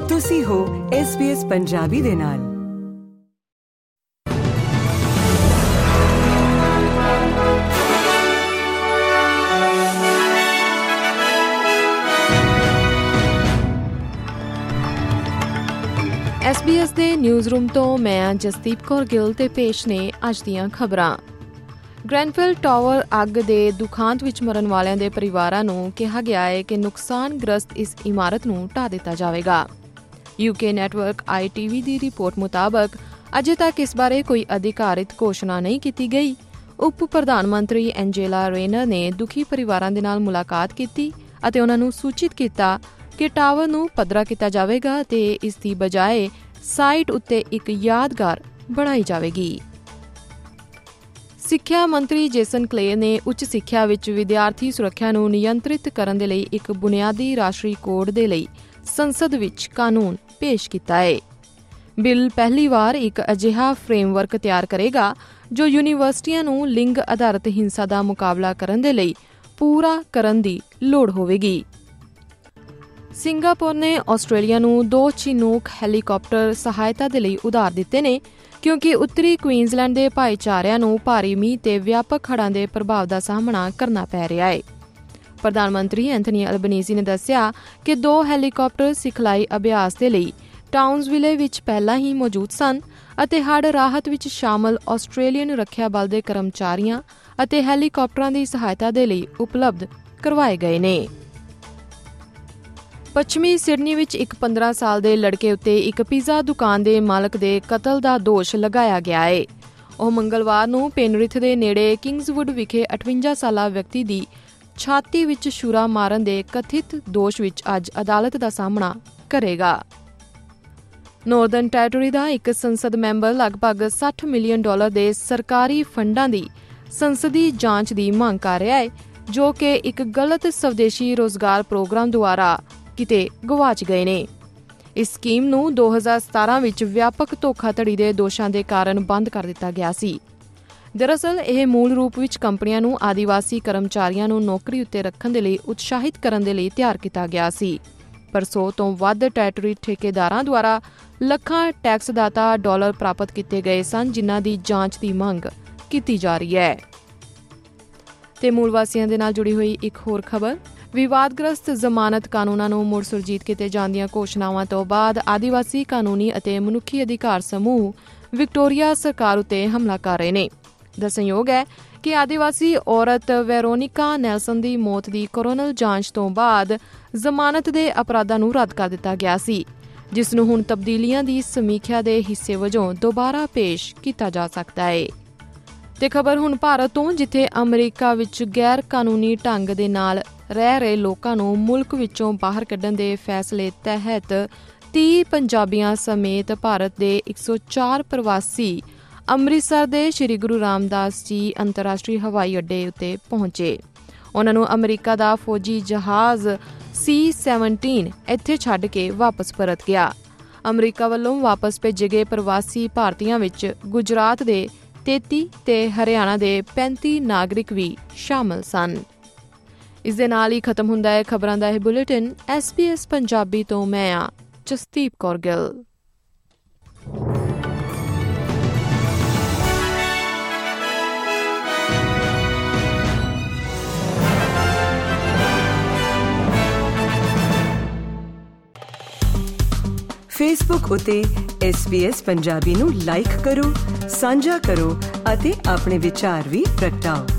ਤੁਸੀਂ ਹੋ SBS ਪੰਜਾਬੀ ਦੇ ਨਾਲ। SBS ਦੇ ਨਿਊਜ਼ ਰੂਮ ਤੋਂ ਮੈਂ ਜਸਦੀਪ ਕੌਰ ਗਿੱਲ ਤੇ ਪੇਸ਼ ਨੇ ਅੱਜ ਦੀਆਂ ਖਬਰਾਂ। ਗ੍ਰੈਨਫੈਲ ਟਾਵਰ ਅੱਗ ਦੇ ਦੁਖਾਂਤ ਵਿੱਚ ਮਰਨ ਵਾਲਿਆਂ ਦੇ ਪਰਿਵਾਰਾਂ ਨੂੰ ਕਿਹਾ ਗਿਆ ਹੈ ਕਿ ਨੁਕਸਾਨਗ੍ਰਸਤ ਇਸ ਇਮਾਰਤ ਨੂੰ ਢਾਹ ਦਿੱਤਾ ਜਾਵੇਗਾ। UK ਨੈਟਵਰਕ ITV ਦੀ ਰਿਪੋਰਟ ਮੁਤਾਬਕ ਅਜੇ ਤੱਕ ਇਸ ਬਾਰੇ ਕੋਈ ਅਧਿਕਾਰਿਤ ਘੋਸ਼ਣਾ ਨਹੀਂ ਕੀਤੀ ਗਈ। ਉਪ ਪ੍ਰਧਾਨ ਮੰਤਰੀ ਐਂਜੇਲਾ ਰੇਨਰ ਨੇ ਦੁਖੀ ਪਰਿਵਾਰਾਂ ਦੇ ਨਾਲ ਮੁਲਾਕਾਤ ਕੀਤੀ ਅਤੇ ਉਹਨਾਂ ਨੂੰ ਸੂਚਿਤ ਕੀਤਾ ਕਿ ਟਾਵਰ ਨੂੰ ਪੱਧਰਾ ਕੀਤਾ ਜਾਵੇਗਾ ਤੇ ਇਸ ਦੀ ਬਜਾਏ ਸਾਈਟ ਉੱਤੇ ਇੱਕ ਯਾਦਗਾਰ ਬਣਾਈ ਜਾਵੇਗੀ। ਸਿੱਖਿਆ ਮੰਤਰੀ ਜੇਸਨ ਕਲੇਅਰ ਨੇ ਉੱਚ ਸਿੱਖਿਆ ਵਿੱਚ ਵਿਦਿਆਰਥੀ ਸੁਰੱਖਿਆ ਨੂੰ ਨਿਯੰਤਰਿਤ ਕਰਨ ਦੇ ਲਈ ਇੱਕ ਬੁਨਿਆਦੀ ਰਾਸ਼ਟਰੀ ਕੋਡ ਦੇ ਲਈ ਸੰਸਦ ਵਿੱਚ ਕਾਨੂੰਨ ਪੇਸ਼ ਕੀਤਾ ਹੈ। ਬਿੱਲ ਪਹਿਲੀ ਵਾਰ ਇੱਕ ਅਜਿਹਾ ਫਰੇਮਵਰਕ ਤਿਆਰ ਕਰੇਗਾ ਜੋ ਯੂਨੀਵਰਸਿਟੀਆਂ ਨੂੰ ਲਿੰਗ ਆਧਾਰਿਤ ਹਿੰਸਾ ਦਾ ਮੁਕਾਬਲਾ ਕਰਨ ਦੇ ਲਈ ਪੂਰਾ ਕਰਨ ਦੀ ਲੋੜ ਹੋਵੇਗੀ। ਸਿੰਗਾਪੁਰ ਨੇ ਆਸਟ੍ਰੇਲੀਆ ਨੂੰ 2 ਚਿਨੂਕ ਹੈਲੀਕਾਪਟਰ ਸਹਾਇਤਾ ਦੇ ਲਈ ਉਧਾਰ ਦਿੱਤੇ ਨੇ ਕਿਉਂਕਿ ਉੱਤਰੀ ਕੁਈਨਜ਼ਲੈਂਡ ਦੇ ਭਾਈਚਾਰਿਆਂ ਨੂੰ ਭਾਰੀ ਮੀਂਹ ਤੇ ਵਿਆਪਕ ਹੜ੍ਹਾਂ ਦੇ ਪ੍ਰਭਾਵ ਦਾ ਸਾਹਮਣਾ ਕਰਨਾ ਪੈ ਰਿਹਾ ਹੈ। ਪ੍ਰਧਾਨ ਮੰਤਰੀ ਐਂਥਨੀ ਅਲਬਨੀਜ਼ੀ ਨੇ ਦੱਸਿਆ ਕਿ 2 ਹੈਲੀਕਾਪਟਰ ਸਿਖਲਾਈ ਅਭਿਆਸ ਦੇ ਲਈ ਟਾਊਨਸਵਿਲੇ ਵਿੱਚ ਪਹਿਲਾਂ ਹੀ ਮੌਜੂਦ ਸਨ ਅਤੇ ਹੜ੍ਹ ਰਾਹਤ ਵਿੱਚ ਸ਼ਾਮਲ ਆਸਟ੍ਰੇਲੀਅਨ ਰੱਖਿਆ ਬਲ ਦੇ ਕਰਮਚਾਰੀਆਂ ਅਤੇ ਹੈਲੀਕਾਪਟਰਾਂ ਦੀ ਸਹਾਇਤਾ ਦੇ ਲਈ ਉਪਲਬਧ ਕਰਵਾਏ ਗਏ ਨੇ। ਪੱਛਮੀ ਸਿਡਨੀ ਵਿੱਚ ਇੱਕ 15 ਸਾਲ ਦੇ ਲੜਕੇ ਉੱਤੇ ਇੱਕ ਪੀਜ਼ਾ ਦੁਕਾਨ ਦੇ ਮਾਲਕ ਦੇ ਕਤਲ ਦਾ ਦੋਸ਼ ਲਗਾਇਆ ਗਿਆ ਹੈ। ਉਹ ਮੰਗਲਵਾਰ ਨੂੰ ਪੈਨਰਿਥ ਦੇ ਨੇੜੇ ਕਿੰਗਸਵੁੱਡ ਵਿਖੇ 58 ਸਾਲਾ ਵਿਅਕਤੀ ਦੀ ਛਾਤੀ ਵਿੱਚ ਛੁਰਾ ਮਾਰਨ ਦੇ ਕਥਿਤ ਦੋਸ਼ ਵਿੱਚ ਅੱਜ ਅਦਾਲਤ ਦਾ ਸਾਹਮਣਾ ਕਰੇਗਾ। ਨਾਰਦਰਨ ਟੈਰੀਟਰੀ ਦਾ ਇੱਕ ਸੰਸਦ ਮੈਂਬਰ ਲਗਭਗ $60 ਮਿਲੀਅਨ ਦੇ ਸਰਕਾਰੀ ਫੰਡਾਂ ਦੀ ਸੰਸਦੀ ਜਾਂਚ ਦੀ ਮੰਗ ਕਰ ਰਿਹਾ ਹੈ ਜੋ ਕਿ ਇੱਕ ਗਲਤ ਸਵਦੇਸ਼ੀ ਰੋਜ਼ਗਾਰ ਪ੍ਰੋਗਰਾਮ ਦੁਆਰਾ ਕਿਤੇ ਗਵਾਚ ਗਏ ਨੇ। ਇਸ ਸਕੀਮ ਨੂੰ 2017 ਵਿੱਚ ਵਿਆਪਕ ਧੋਖਾਧੜੀ ਦੇ ਦੋਸ਼ਾਂ ਦੇ ਕਾਰਨ ਬੰਦ ਕਰ ਦਿੱਤਾ ਗਿਆ ਸੀ। ਦਰਅਸਲ ਇਹ ਮੂਲ ਰੂਪ ਵਿੱਚ ਕੰਪਨੀਆਂ ਨੂੰ ਆਦੀਵਾਸੀ ਕਰਮਚਾਰੀਆਂ ਨੂੰ ਨੌਕਰੀ ਉੱਤੇ ਰੱਖਣ ਦੇ ਲਈ ਉਤਸ਼ਾਹਿਤ ਕਰਨ ਦੇ ਲਈ ਤਿਆਰ ਕੀਤਾ ਗਿਆ ਸੀ। ਪਰ 100 ਤੋਂ ਵੱਧ ਟੈਰੀਟਰੀ ਠੇਕੇਦਾਰਾਂ ਦੁਆਰਾ ਲੱਖਾਂ ਟੈਕਸਦਾਤਾ ਡਾਲਰ ਪ੍ਰਾਪਤ ਕੀਤੇ ਗਏ ਸਨ ਜਿਨ੍ਹਾਂ ਦੀ ਜਾਂਚ ਦੀ ਮੰਗ ਕੀਤੀ ਜਾ ਰਹੀ ਹੈ। ਤੇ ਮੂਲ ਵਾਸੀਆਂ ਦੇ ਨਾਲ ਜੁੜੀ ਹੋਈ ਇੱਕ ਹੋਰ ਖਬਰ। ਵਿਵਾਦਗ੍ਰਸਤ ਜ਼ਮਾਨਤ ਕਾਨੂੰਨਾਂ ਨੂੰ ਮੁੜ ਸੁਰਜੀਤ ਕੀਤੇ ਜਾਣ ਦੀਆਂ ਘੋਸ਼ਣਾਵਾਂ ਤੋਂ ਬਾਅਦ ਆਦੀਵਾਸੀ ਕਾਨੂੰਨੀ ਅਤੇ ਮਨੁੱਖੀ ਅਧਿਕਾਰ ਸਮੂਹ ਵਿਕਟੋਰੀਆ ਸਰਕਾਰ ਉੱਤੇ ਹਮਲਾ ਕਰ ਰਹੇ ਨੇ। ਦੱਸਣਯੋਗ ਹੈ ਕਿ ਆਦੀਵਾਸੀ ਔਰਤ ਵੈਰੋਨਿਕਾ ਨੈਲਸਨ ਦੀ ਮੌਤ ਦੀ ਕੋਰੋਨਲ ਜਾਂਚ ਤੋਂ ਬਾਅਦ ਜ਼ਮਾਨਤ ਦੇ ਅਪਰਾਧਾਂ ਨੂੰ ਰੱਦ ਕਰ ਦਿੱਤਾ ਗਿਆ ਸੀ ਜਿਸ ਨੂੰ ਹੁਣ ਤਬਦੀਲੀਆਂ ਦੀ ਸਮੀਖਿਆ ਦੇ ਹਿੱਸੇ ਵਜੋਂ ਦੁਬਾਰਾ ਪੇਸ਼ ਕੀਤਾ ਜਾ ਸਕਦਾ ਹੈ। ਤੇ ਖਬਰ ਹੁਣ ਭਾਰਤ ਤੋਂ, ਜਿੱਥੇ ਅਮਰੀਕਾ ਵਿੱਚ ਗੈਰ ਕਾਨੂੰਨੀ ਢੰਗ ਦੇ ਨਾਲ ਰਹਿ ਰਹੇ ਲੋਕਾਂ ਨੂੰ ਮੁਲਕ ਵਿੱਚੋਂ ਬਾਹਰ ਕੱਢਣ ਦੇ ਫੈਸਲੇ ਤਹਿਤ 30 ਪੰਜਾਬੀਆਂ ਸਮੇਤ ਭਾਰਤ ਦੇ 104 ਪ੍ਰਵਾਸੀ ਅੰਮ੍ਰਿਤਸਰ ਦੇ ਸ਼੍ਰੀ ਗੁਰੂ ਰਾਮਦਾਸ ਜੀ ਅੰਤਰਰਾਸ਼ਟਰੀ ਹਵਾਈ ਅੱਡੇ ਉੱਤੇ ਪਹੁੰਚੇ। ਉਹਨਾਂ ਨੂੰ ਅਮਰੀਕਾ ਦਾ ਫੌਜੀ ਜਹਾਜ਼ C-17 ਇੱਥੇ ਛੱਡ ਕੇ ਵਾਪਸ ਪਰਤ ਗਿਆ। ਅਮਰੀਕਾ ਵੱਲੋਂ ਵਾਪਸ ਭੇਜੇ ਗਏ ਪ੍ਰਵਾਸੀ ਭਾਰਤੀਆਂ ਵਿੱਚ ਗੁਜਰਾਤ ਦੇ 33 ਤੇ ਹਰਿਆਣਾ ਦੇ 35 ਨਾਗਰਿਕ ਵੀ ਸ਼ਾਮਲ ਸਨ। ਇਸ ਦੇ ਨਾਲ ਹੀ ਖਤਮ ਹੁੰਦਾ ਹੈ ਖਬਰਾਂ ਦਾ ਇਹ ਬੁਲੇਟਿਨ। SBS ਪੰਜਾਬੀ ਤੋਂ ਮੈਂ ਆ ਜਸਦੀਪ ਕੌਰ ਗਿੱਲ। ਫੇਸਬੁੱਕ ਉਤੇ SBS ਪੰਜਾਬੀ ਨੂੰ ਲਾਈਕ ਕਰੋ, ਸਾਂਝਾ ਕਰੋ ਅਤੇ ਆਪਣੇ ਵਿਚਾਰ ਵੀ ਪ੍ਰਗਟਾਓ।